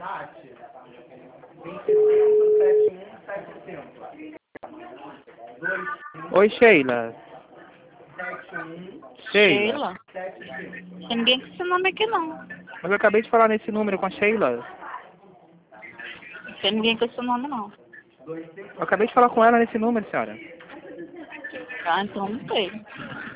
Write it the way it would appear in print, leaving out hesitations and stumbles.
Oi, Sheila. Sheila. Sheila? Tem ninguém com esse nome aqui, não. Mas eu acabei de falar nesse número com a Sheila. Tem ninguém com esse nome, não. Eu acabei de falar com ela nesse número, senhora. Ah, então não sei.